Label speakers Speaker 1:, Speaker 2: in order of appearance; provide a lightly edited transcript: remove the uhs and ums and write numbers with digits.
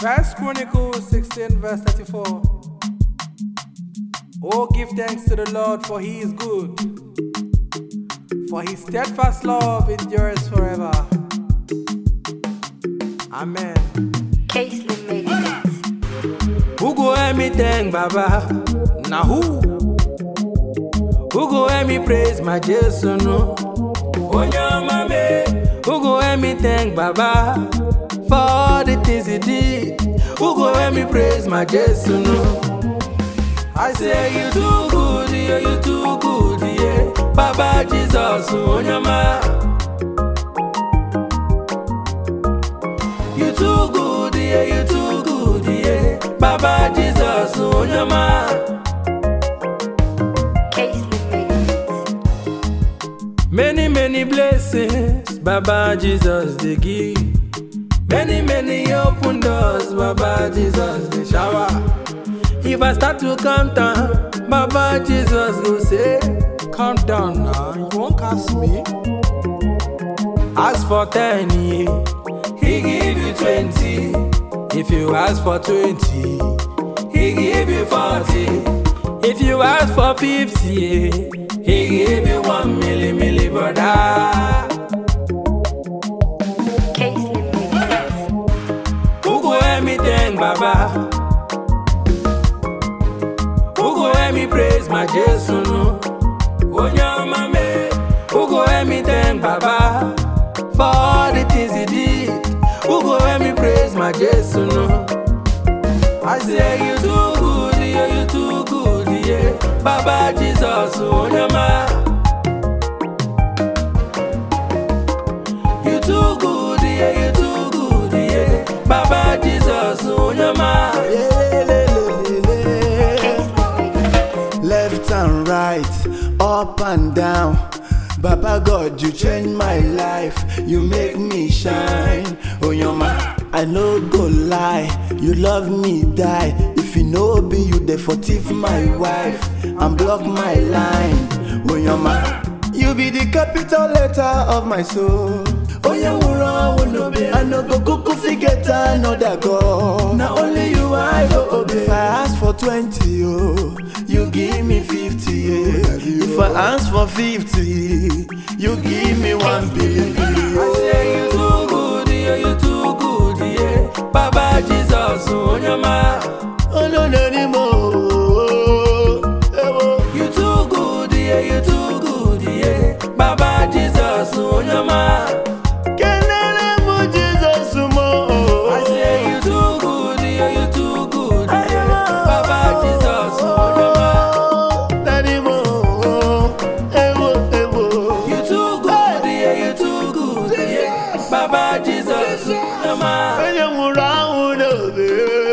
Speaker 1: First Chronicles 16 verse 34. Oh, give thanks to the Lord, for he is good, for his steadfast love endures forever. Amen.
Speaker 2: Casely made it.
Speaker 1: Who go hear me thank Baba? Now who? Who go hear me praise my Jesus? No. Who go hear me thank Baba for all the things he did? Who go hear me praise my Jesus? No. I say you too good, yeah, you too good, yeah. Baba Jesus, Onyama. You too good, yeah, you too good, yeah. Baba Jesus, Onyama.
Speaker 2: Casely made it.
Speaker 1: Many blessings, Baba Jesus they give. Many open doors, Baba Jesus they shower. If I start to count down, Baba Jesus go say, calm down now, you won't cast me. Ask for 10, yeah, he give you 20. If you ask for 20, he give you 40. If you ask for 50, yeah, he give you 1 milli, brother.
Speaker 2: Casely made it.
Speaker 1: Who go hear me thank Baba? Who go hear me praise my Jesus? No. Onyama me. Who go hear me thank Baba for all the things he did? Who go hear me praise my Jesus? No. I say you too good, yeah, you too good, yeah. Baba Jesus, Onyama. You too good, yeah, you too good, yeah. Baba Jesus, Onyama.
Speaker 3: Left and right, up and down. Baba God, you change my life. You make me shine. Oh, your man, I no go lie. You love me, die. If you know be you, they for thief my wife and block my line. Oh, your man, you be the capital letter of my soul. Oh, yeah, I no go cuckoo forget another God. Now only you I go obey. If I ask for 20, oh, you give me 50, yeah. If I ask for 50, you give me 1 billion.
Speaker 1: I say you too good, yeah, you too good, yeah. Baba Jesus, Onyama.
Speaker 3: Oh, no, anymore.
Speaker 1: You too good, yeah, you too good, yeah. Baba Jesus, Onyama. I say you too good, yeah, you too good, yeah. Baba Jesus, Onyama. You too good, yeah, you too good, yeah. Baba Jesus, Onyama.